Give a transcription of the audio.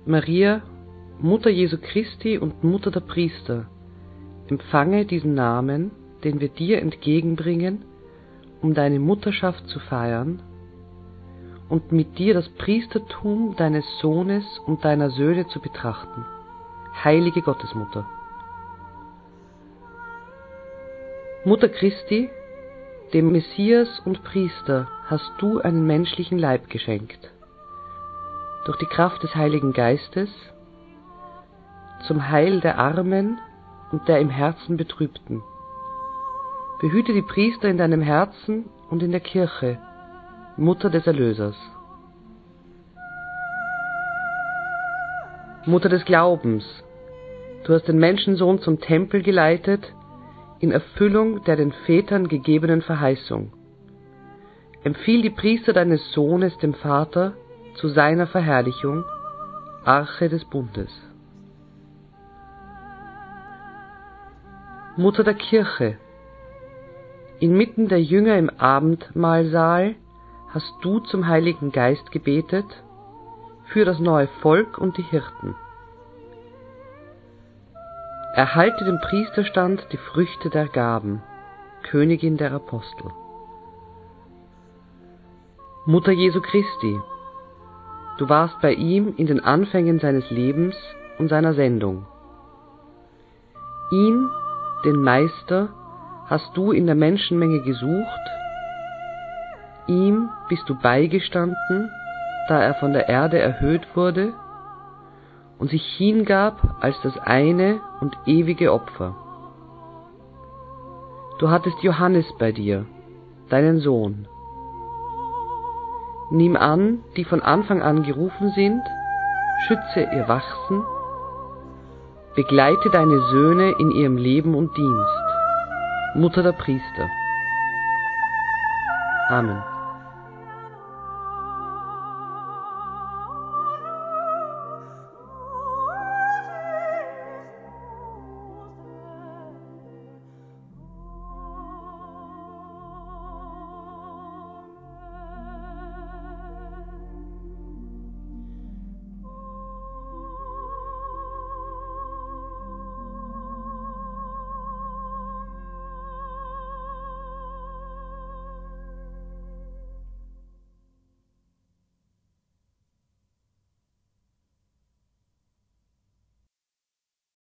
Maria, Mutter Jesu Christi und Mutter der Priester, empfange diesen Namen, den wir dir entgegenbringen, um deine Mutterschaft zu feiern und mit dir das Priestertum deines Sohnes und deiner Söhne zu betrachten. Heilige Gottesmutter. Mutter Christi, dem Messias und Priester, hast du einen menschlichen Leib geschenkt. Durch die Kraft des Heiligen Geistes, zum Heil der Armen und der im Herzen Betrübten. Behüte die Priester in deinem Herzen und in der Kirche, Mutter des Erlösers. Mutter des Glaubens, du hast den Menschensohn zum Tempel geleitet, in Erfüllung der den Vätern gegebenen Verheißung. Empfiehl die Priester deines Sohnes dem Vater zu seiner Verherrlichung, Arche des Bundes. Mutter der Kirche, inmitten der Jünger im Abendmahlsaal hast du zum Heiligen Geist gebetet, für das neue Volk und die Hirten. Erhalte dem Priesterstand die Früchte der Gaben, Königin der Apostel. Mutter Jesu Christi, du warst bei ihm in den Anfängen seines Lebens und seiner Sendung. Ihn, den Meister, hast du in der Menschenmenge gesucht, ihm bist du beigestanden, da er von der Erde erhöht wurde und sich hingab als das eine und ewige Opfer. Du hattest Johannes bei dir, deinen Sohn. Nimm an, die von Anfang an gerufen sind, schütze ihr Wachsen, begleite deine Söhne in ihrem Leben und Dienst, Mutter der Priester. Amen.